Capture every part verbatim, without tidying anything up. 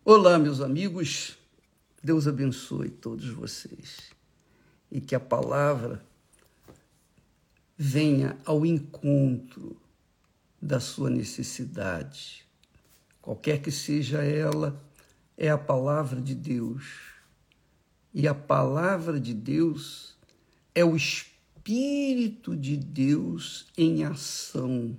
Olá, meus amigos, Deus abençoe todos vocês e que a palavra venha ao encontro da sua necessidade. Qualquer que seja ela, é a palavra de Deus. E a palavra de Deus é o Espírito de Deus em ação.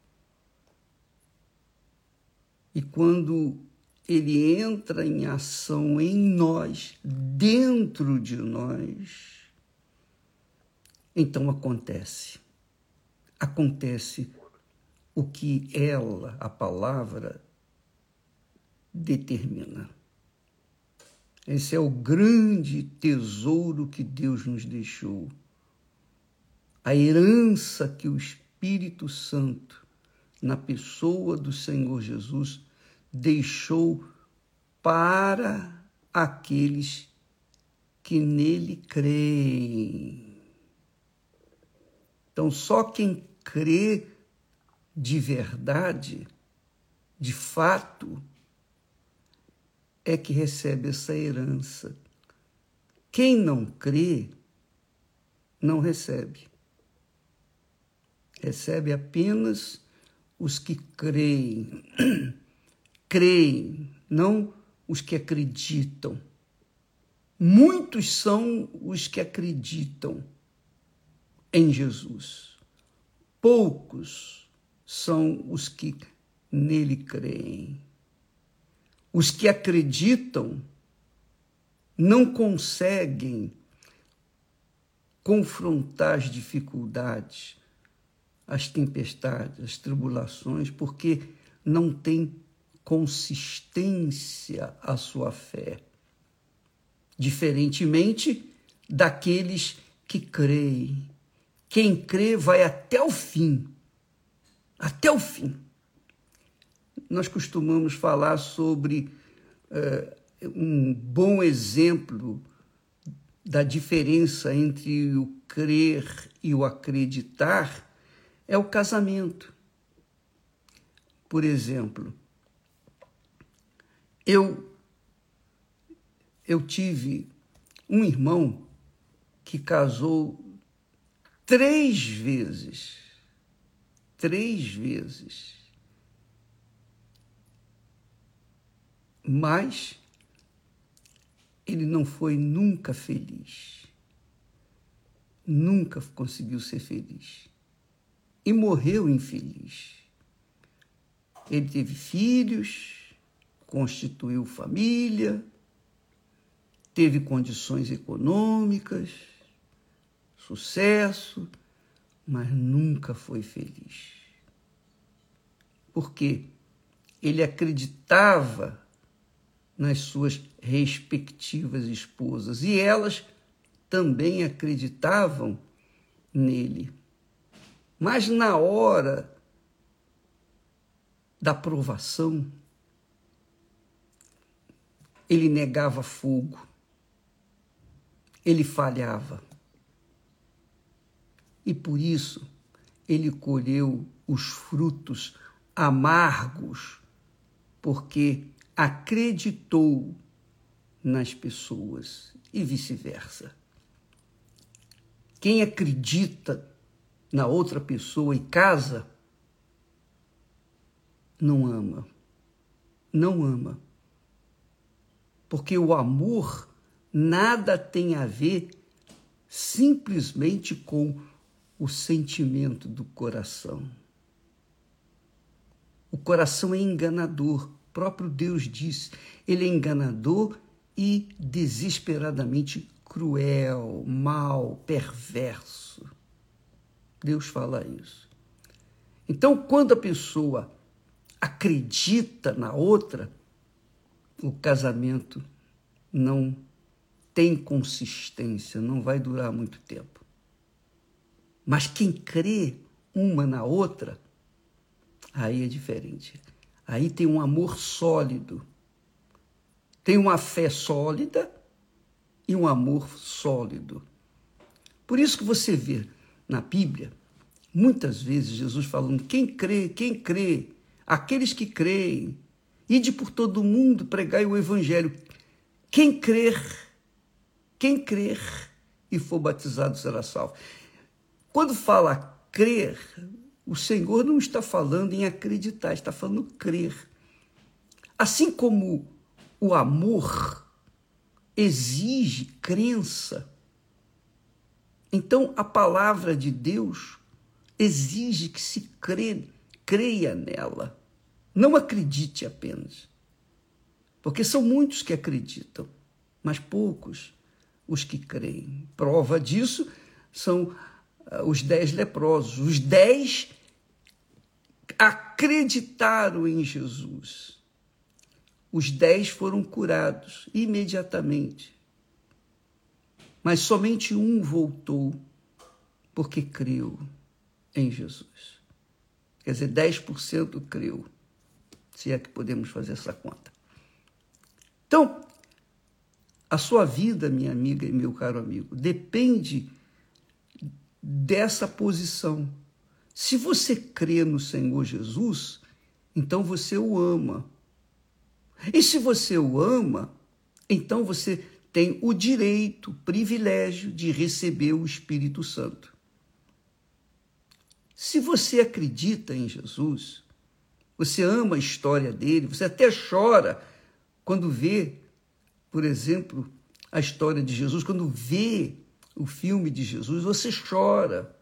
E quando ele entra em ação em nós, dentro de nós, então acontece. Acontece o que ela, a palavra, determina. Esse é o grande tesouro que Deus nos deixou. A herança que o Espírito Santo, na pessoa do Senhor Jesus, deixou para aqueles que nele creem. Então, só quem crê de verdade, de fato, é que recebe essa herança. Quem não crê, não recebe. Recebe apenas os que creem. Creem, não os que acreditam. Muitos são os que acreditam em Jesus. Poucos são os que nele creem. Os que acreditam não conseguem confrontar as dificuldades, as tempestades, as tribulações, porque não têm consistência a sua fé. Diferentemente daqueles que creem. Quem crê vai até o fim. Até o fim. Nós costumamos falar sobre uh, um bom exemplo da diferença entre o crer e o acreditar é o casamento. Por exemplo, eu, eu tive um irmão que casou três vezes. Três vezes. Mas ele não foi nunca feliz. Nunca conseguiu ser feliz. E morreu infeliz. Ele teve filhos, constituiu família, teve condições econômicas, sucesso, mas nunca foi feliz. Porque ele acreditava nas suas respectivas esposas e elas também acreditavam nele. Mas na hora da provação, ele negava fogo, ele falhava. E por isso ele colheu os frutos amargos, porque acreditou nas pessoas e vice-versa. Quem acredita na outra pessoa e casa, não ama. Não ama. Porque o amor nada tem a ver simplesmente com o sentimento do coração. O coração é enganador. O próprio Deus diz, ele é enganador e desesperadamente cruel, mau, perverso. Deus fala isso. Então, quando a pessoa acredita na outra, o casamento não tem consistência, não vai durar muito tempo. Mas quem crê uma na outra, aí é diferente. Aí tem um amor sólido, tem uma fé sólida e um amor sólido. Por isso que você vê na Bíblia, muitas vezes Jesus falando, quem crê, quem crê, aqueles que creem, Ide por todo o mundo, pregai o evangelho. Quem crer, quem crer e for batizado será salvo. Quando fala crer, o Senhor não está falando em acreditar, está falando crer. Assim como o amor exige crença, então a palavra de Deus exige que se crê, creia nela. Não acredite apenas. Porque são muitos que acreditam, mas poucos os que creem. Prova disso são os dez leprosos. Os dez acreditaram em Jesus. Os dez foram curados imediatamente. Mas somente um voltou porque creu em Jesus. Quer dizer, dez por cento creu, se é que podemos fazer essa conta. Então, a sua vida, minha amiga e meu caro amigo, depende dessa posição. Se você crê no Senhor Jesus, então você o ama. E se você o ama, então você tem o direito, o privilégio de receber o Espírito Santo. Se você acredita em Jesus, você ama a história dele, você até chora quando vê, por exemplo, a história de Jesus, quando vê o filme de Jesus, você chora.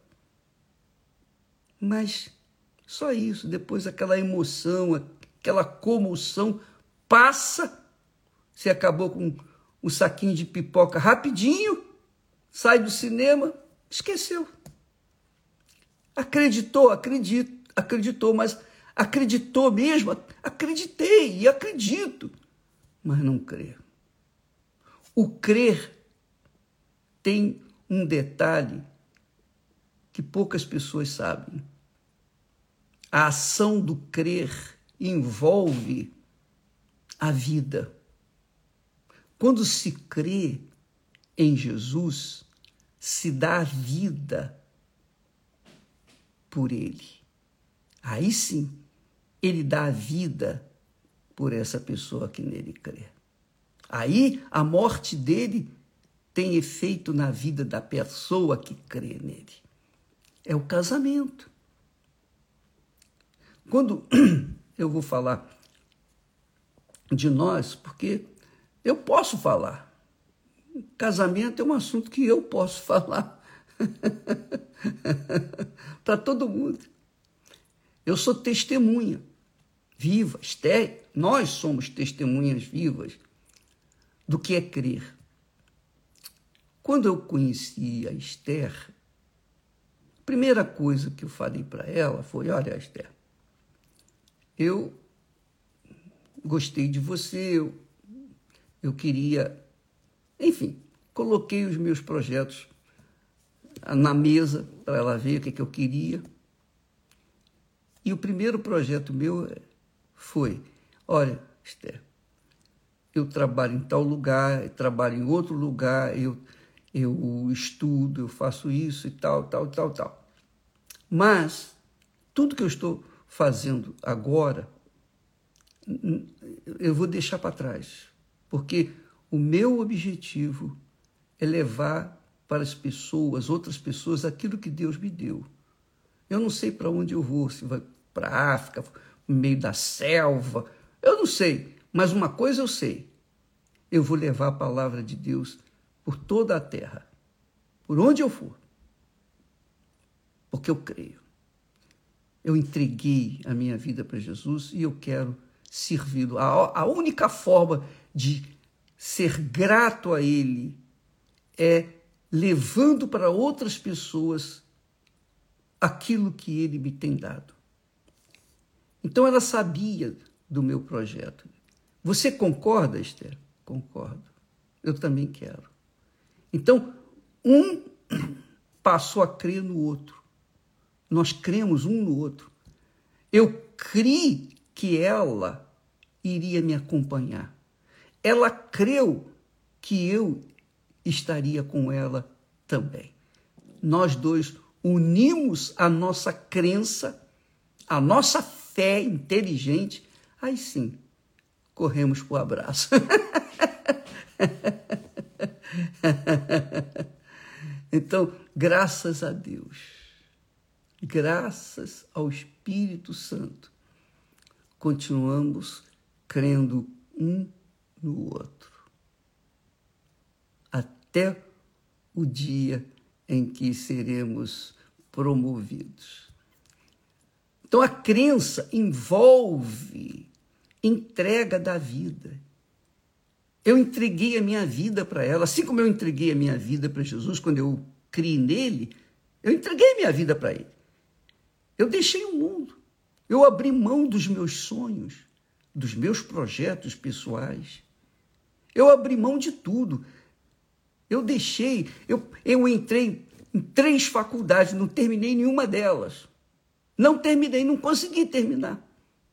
Mas só isso, depois aquela emoção, aquela comoção passa, você acabou com um saquinho de pipoca rapidinho, sai do cinema, esqueceu. Acreditou, acredito, acreditou, mas acreditou mesmo? Acreditei e acredito, mas não crê. O crer tem um detalhe que poucas pessoas sabem. A ação do crer envolve a vida. Quando se crê em Jesus, se dá a vida por ele. Aí sim, ele dá a vida por essa pessoa que nele crê. Aí a morte dele tem efeito na vida da pessoa que crê nele. É o casamento. Quando eu vou falar de nós, porque eu posso falar. Casamento é um assunto que eu posso falar para todo mundo. Eu sou testemunha viva, Esther, nós somos testemunhas vivas do que é crer. Quando eu conheci a Esther, a primeira coisa que eu falei para ela foi: olha, Esther, eu gostei de você, eu, eu queria... Enfim, coloquei os meus projetos na mesa para ela ver o que, que eu queria. E o primeiro projeto meu foi: olha, Esther, eu trabalho em tal lugar, eu trabalho em outro lugar, eu, eu estudo, eu faço isso e tal, tal, tal, tal. Mas tudo que eu estou fazendo agora, eu vou deixar para trás, porque o meu objetivo é levar para as pessoas, outras pessoas, aquilo que Deus me deu. Eu não sei para onde eu vou, se vai para a África, no meio da selva, eu não sei, mas uma coisa eu sei: eu vou levar a palavra de Deus por toda a terra, por onde eu for, porque eu creio. Eu entreguei a minha vida para Jesus e eu quero servi-lo. A, a única forma de ser grato a Ele é levando para outras pessoas aquilo que Ele me tem dado. Então ela sabia do meu projeto. Você concorda, Esther? Concordo. Eu também quero. Então, um passou a crer no outro. Nós cremos um no outro. Eu criei que ela iria me acompanhar. Ela creu que eu estaria com ela também. Nós dois unimos a nossa crença, a nossa fé inteligente. Aí sim, corremos para o abraço. Então, graças a Deus, graças ao Espírito Santo, continuamos crendo um no outro, até o dia em que seremos promovidos. Então, a crença envolve entrega da vida. Eu entreguei a minha vida para ela, assim como eu entreguei a minha vida para Jesus, quando eu criei nele, eu entreguei a minha vida para ele. Eu deixei o mundo, eu abri mão dos meus sonhos, dos meus projetos pessoais. Eu abri mão de tudo. Eu deixei, eu, eu entrei em três faculdades, não terminei nenhuma delas. Não terminei, não consegui terminar.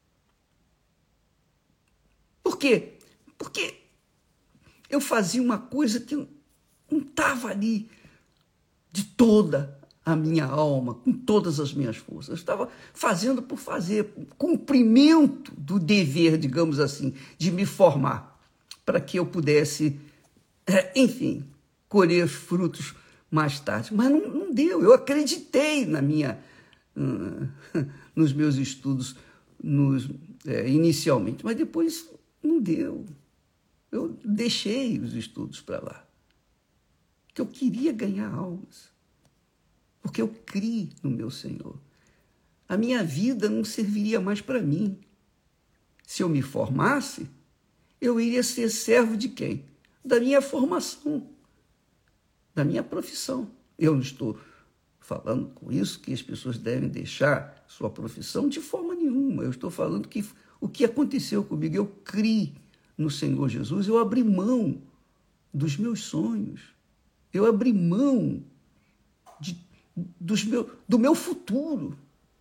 Por quê? Porque eu fazia uma coisa que não estava ali de toda a minha alma, com todas as minhas forças. Eu estava fazendo por fazer, cumprimento do dever, digamos assim, de me formar, para que eu pudesse, enfim, colher frutos mais tarde. Mas não, não deu, eu acreditei na minha, nos meus estudos nos, é, inicialmente, mas depois não deu. Eu deixei os estudos para lá, porque eu queria ganhar almas, porque eu criei no meu Senhor. A minha vida não serviria mais para mim. Se eu me formasse, eu iria ser servo de quem? Da minha formação, da minha profissão. Eu não estou falando com isso que as pessoas devem deixar sua profissão de forma nenhuma. Eu estou falando que o que aconteceu comigo, eu criei no Senhor Jesus, eu abri mão dos meus sonhos, eu abri mão de, dos meu, do meu futuro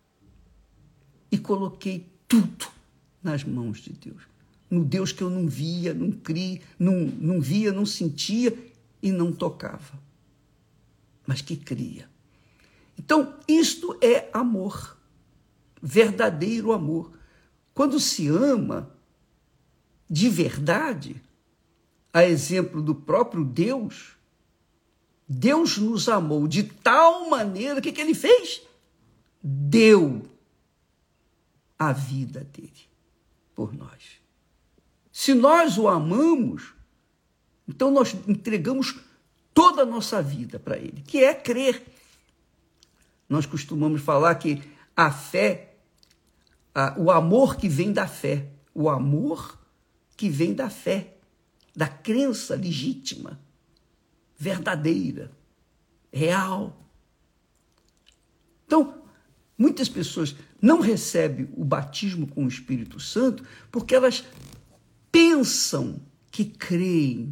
e coloquei tudo nas mãos de Deus, no Deus que eu não via, não criei, não, não via, não sentia e não tocava, mas que cria. Então, isto é amor, verdadeiro amor. Quando se ama de verdade, a exemplo do próprio Deus, Deus nos amou de tal maneira, o que, que ele fez? Deu a vida dele por nós. Se nós o amamos, então nós entregamos toda a nossa vida para ele, que é crer. Nós costumamos falar que a fé, a, o amor que vem da fé, o amor que vem da fé, da crença legítima, verdadeira, real. Então, muitas pessoas não recebem o batismo com o Espírito Santo porque elas pensam que creem,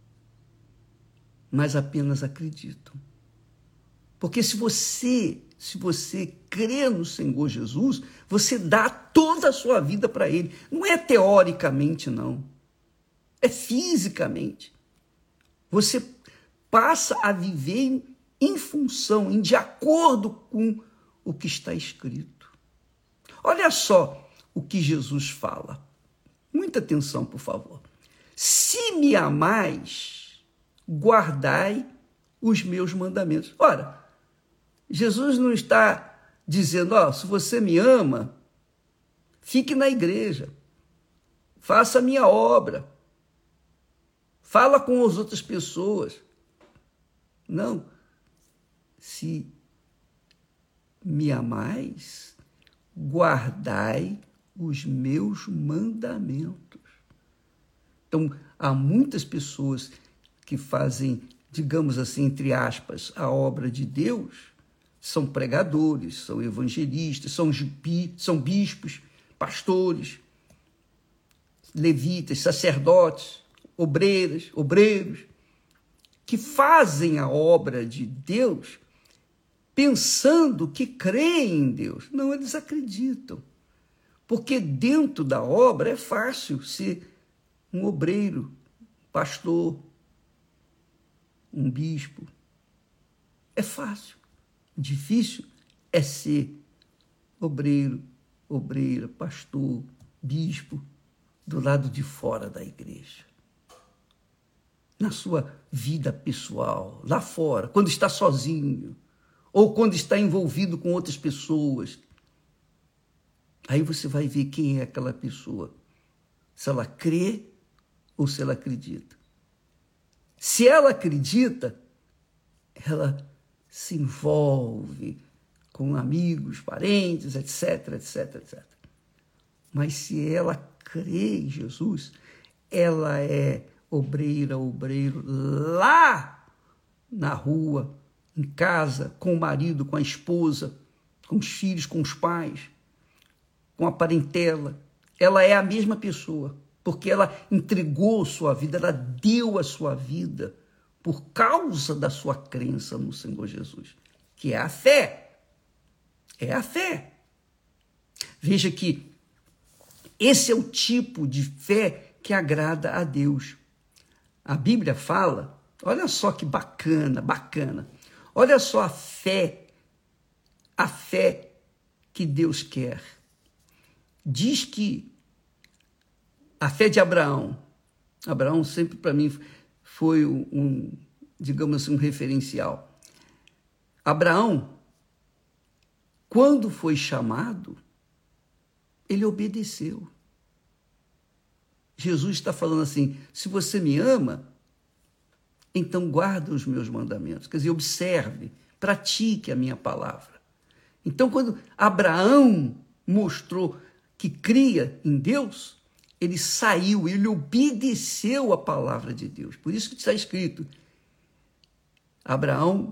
mas apenas acreditam. Porque se você, se você crê no Senhor Jesus, você dá toda a sua vida para ele. Não é teoricamente, não. É fisicamente. Você passa a viver em, em função, em de acordo com o que está escrito. Olha só o que Jesus fala. Muita atenção, por favor. Se me amais, guardai os meus mandamentos. Ora, Jesus não está dizendo, ó, se você me ama, fique na igreja, faça a minha obra, fala com as outras pessoas. Não. Se me amais, guardai os meus mandamentos. Então, há muitas pessoas que fazem, digamos assim, entre aspas, a obra de Deus, são pregadores, são evangelistas, são, são bispos, pastores, levitas, sacerdotes, obreiras, obreiros, que fazem a obra de Deus pensando que creem em Deus. Não, eles acreditam. Porque dentro da obra é fácil ser um obreiro, pastor, um bispo. É fácil. Difícil é ser obreiro, obreira, pastor, bispo, do lado de fora da igreja, na sua vida pessoal, lá fora, quando está sozinho, ou quando está envolvido com outras pessoas. Aí você vai ver quem é aquela pessoa, se ela crê ou se ela acredita. Se ela acredita, ela se envolve com amigos, parentes, etc, etc, etcétera. Mas se ela crê em Jesus, ela é obreira, obreiro lá na rua, em casa, com o marido, com a esposa, com os filhos, com os pais, com a parentela. Ela é a mesma pessoa, porque ela entregou sua vida, ela deu a sua vida por causa da sua crença no Senhor Jesus, que é a fé. É a fé. Veja que esse é o tipo de fé que agrada a Deus. A Bíblia fala, olha só que bacana, bacana. Olha só a fé, a fé que Deus quer. Diz que a fé de Abraão, Abraão sempre para mim foi um, digamos assim, um referencial. Abraão, quando foi chamado, ele obedeceu. Jesus está falando assim, se você me ama, então guarda os meus mandamentos. Quer dizer, observe, pratique a minha palavra. Então, quando Abraão mostrou que cria em Deus, ele saiu, ele obedeceu a palavra de Deus. Por isso que está escrito, Abraão,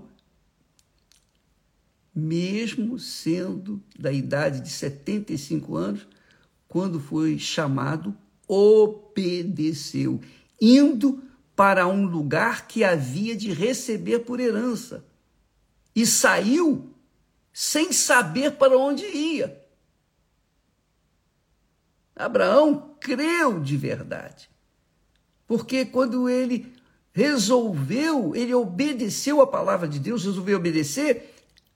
mesmo sendo da idade de setenta e cinco anos, quando foi chamado, obedeceu, indo para um lugar que havia de receber por herança. E saiu sem saber para onde ia. Abraão creu de verdade, porque quando ele resolveu, ele obedeceu a palavra de Deus, resolveu obedecer,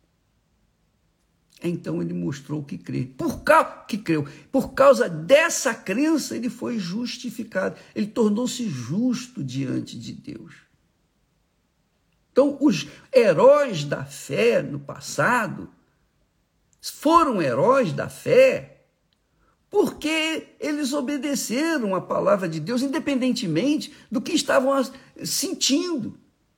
então ele mostrou que crê. Por causa que creu, por causa dessa crença, ele foi justificado. Ele tornou-se justo diante de Deus. Então, os heróis da fé no passado foram heróis da fé porque eles obedeceram a palavra de Deus, independentemente do que estavam sentindo.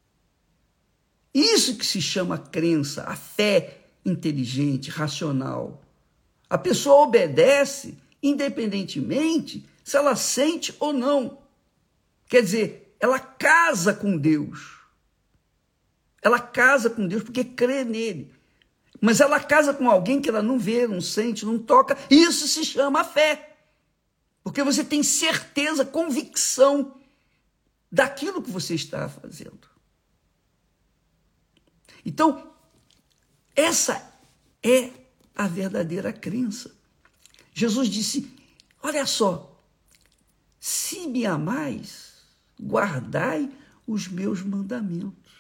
Isso que se chama crença, a fé inteligente, racional. A pessoa obedece independentemente se ela sente ou não. Quer dizer, ela casa com Deus. Ela casa com Deus porque crê nele. Mas ela casa com alguém que ela não vê, não sente, não toca. Isso se chama fé. Porque você tem certeza, convicção daquilo que você está fazendo. Então, essa é a verdadeira crença. Jesus disse, olha só, se me amais, guardai os meus mandamentos.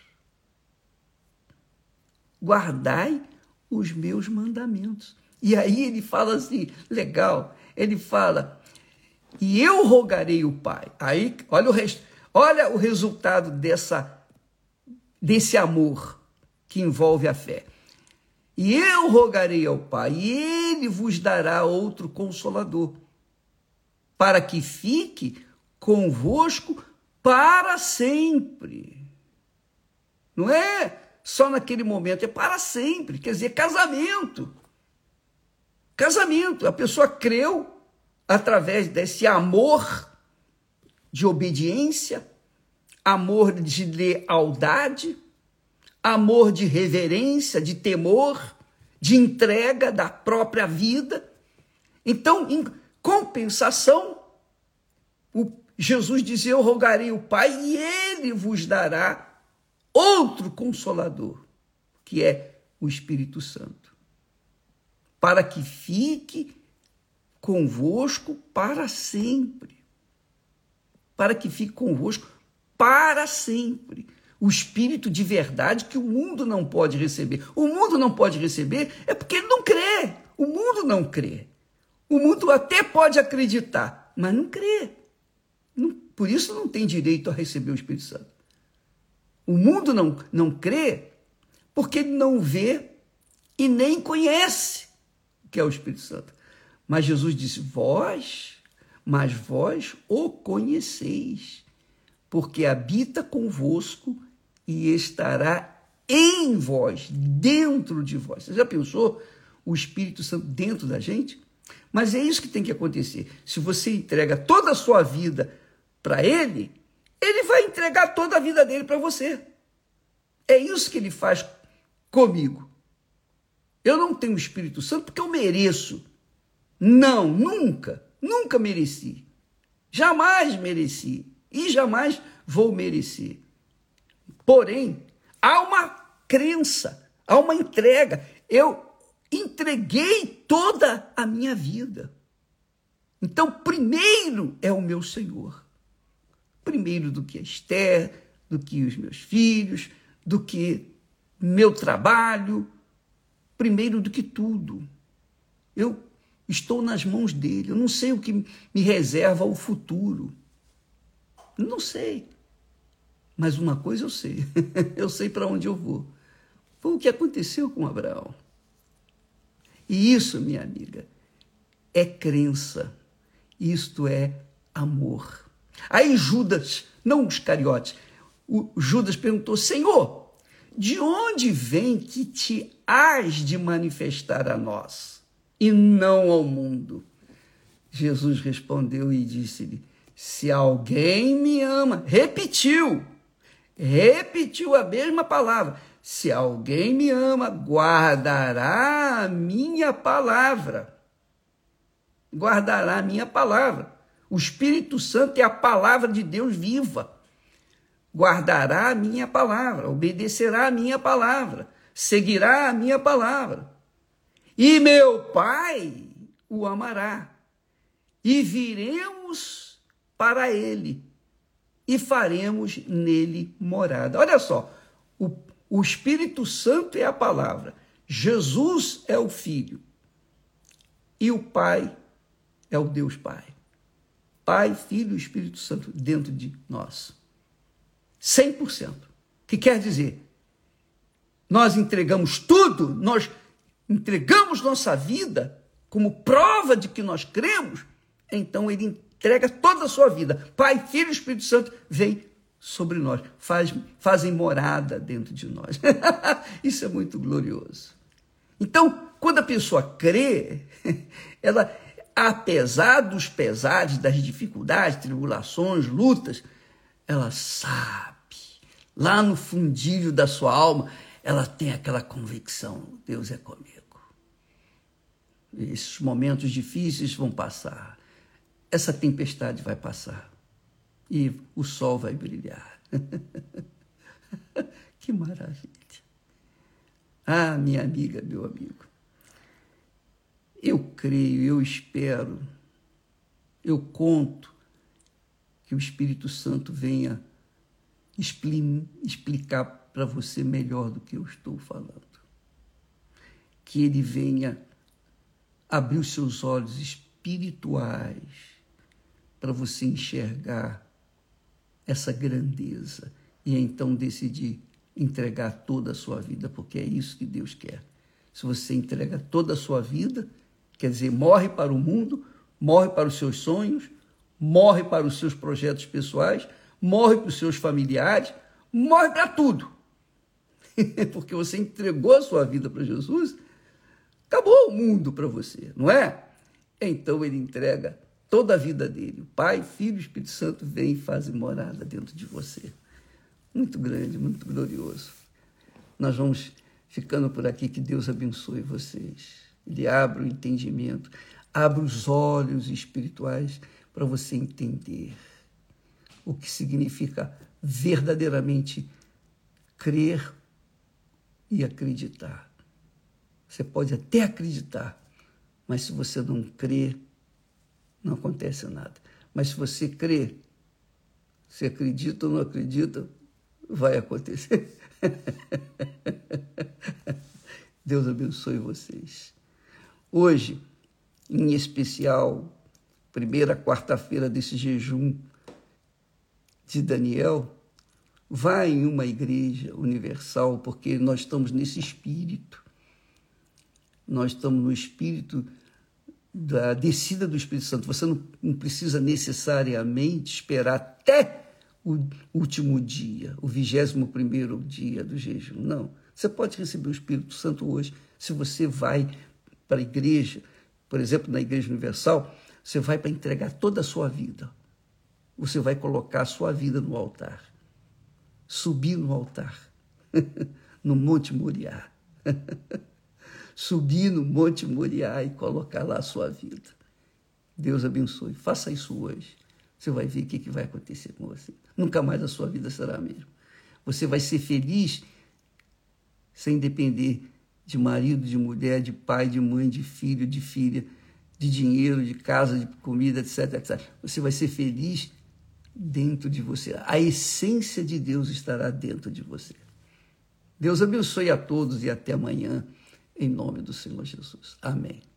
Guardai os meus mandamentos. E aí ele fala assim, legal, ele fala, e eu rogarei o Pai. Aí, olha o, resto, olha o resultado dessa, desse amor que envolve a fé. E eu rogarei ao Pai, e ele vos dará outro consolador, para que fique convosco para sempre. Não é só naquele momento, é para sempre. Quer dizer, casamento. Casamento. A pessoa creu através desse amor de obediência, amor de lealdade, amor de reverência, de temor, de entrega da própria vida. Então, em compensação, o Jesus dizia, eu rogarei o Pai e ele vos dará outro consolador, que é o Espírito Santo, para que fique convosco para sempre. Para que fique convosco para sempre. O Espírito de verdade que o mundo não pode receber. O mundo não pode receber é porque ele não crê. O mundo não crê. O mundo até pode acreditar, mas não crê. Não, por isso não tem direito a receber o Espírito Santo. O mundo não, não crê porque ele não vê e nem conhece o que é o Espírito Santo. Mas Jesus disse, vós, mas vós o conheceis, porque habita convosco e estará em vós, dentro de vós. Você já pensou o Espírito Santo dentro da gente? Mas é isso que tem que acontecer. Se você entrega toda a sua vida para ele, ele vai entregar toda a vida dele para você. É isso que ele faz comigo. Eu não tenho o Espírito Santo porque eu mereço. Não, nunca, nunca mereci. Jamais mereci e jamais vou merecer. Porém, há uma crença, há uma entrega. Eu entreguei toda a minha vida. Então, primeiro é o meu Senhor. Primeiro do que a Esther, do que os meus filhos, do que meu trabalho, primeiro do que tudo. Eu estou nas mãos dele, eu não sei o que me reserva o futuro. Eu não sei. Mas uma coisa eu sei, eu sei para onde eu vou. Foi o que aconteceu com Abraão. E isso, minha amiga, é crença. Isto é amor. Aí Judas, não os cariotes, o Judas perguntou, Senhor, de onde vem que te hás de manifestar a nós e não ao mundo? Jesus respondeu e disse-lhe, se alguém me ama, repetiu, repetiu a mesma palavra, se alguém me ama, guardará a minha palavra. Guardará a minha palavra. O Espírito Santo é a palavra de Deus viva. Guardará a minha palavra, obedecerá a minha palavra, seguirá a minha palavra. E meu Pai o amará. E viremos para ele e faremos nele morada. Olha só, o, o Espírito Santo é a palavra, Jesus é o Filho e o Pai é o Deus Pai. Pai, Filho e Espírito Santo dentro de nós. cem por cento. Que quer dizer, nós entregamos tudo, nós entregamos nossa vida como prova de que nós cremos, então ele entrega toda a sua vida. Pai, Filho e Espírito Santo vem sobre nós, faz, fazem morada dentro de nós. Isso é muito glorioso. Então, quando a pessoa crê, ela, apesar dos pesares, das dificuldades, tribulações, lutas, ela sabe, lá no fundilho da sua alma, ela tem aquela convicção, Deus é comigo. Esses momentos difíceis vão passar, essa tempestade vai passar e o sol vai brilhar. Que maravilha! Ah, minha amiga, meu amigo, eu creio, eu espero, eu conto que o Espírito Santo venha explicar para você melhor do que eu estou falando. Que ele venha abrir os seus olhos espirituais para você enxergar essa grandeza e então decidir entregar toda a sua vida, porque é isso que Deus quer. Se você entrega toda a sua vida, quer dizer, morre para o mundo, morre para os seus sonhos, morre para os seus projetos pessoais, morre para os seus familiares, morre para tudo. Porque você entregou a sua vida para Jesus, acabou o mundo para você, não é? Então ele entrega toda a vida dele. O Pai, Filho e Espírito Santo vem e faz morada dentro de você. Muito grande, muito glorioso. Nós vamos ficando por aqui, que Deus abençoe vocês. Ele abre o entendimento, abre os olhos espirituais para você entender o que significa verdadeiramente crer e acreditar. Você pode até acreditar, mas se você não crer, não acontece nada. Mas se você crer, se acredita ou não acredita, vai acontecer. Deus abençoe vocês. Hoje, em especial, primeira quarta-feira desse jejum de Daniel, vá em uma igreja universal, porque nós estamos nesse espírito. Nós estamos no espírito da descida do Espírito Santo. Você não, não precisa necessariamente esperar até o último dia, o vigésimo primeiro dia do jejum. Não. Você pode receber o Espírito Santo hoje, se você vai para a igreja, por exemplo, na Igreja Universal, você vai para entregar toda a sua vida. Você vai colocar a sua vida no altar. Subir no altar, no Monte Moriá. Subir no Monte Moriá e colocar lá a sua vida. Deus abençoe. Faça isso hoje. Você vai ver o que vai acontecer com você. Nunca mais a sua vida será a mesma. Você vai ser feliz sem depender de marido, de mulher, de pai, de mãe, de filho, de filha, de dinheiro, de casa, de comida, etc, etcétera. Você vai ser feliz dentro de você. A essência de Deus estará dentro de você. Deus abençoe a todos e até amanhã, em nome do Senhor Jesus. Amém.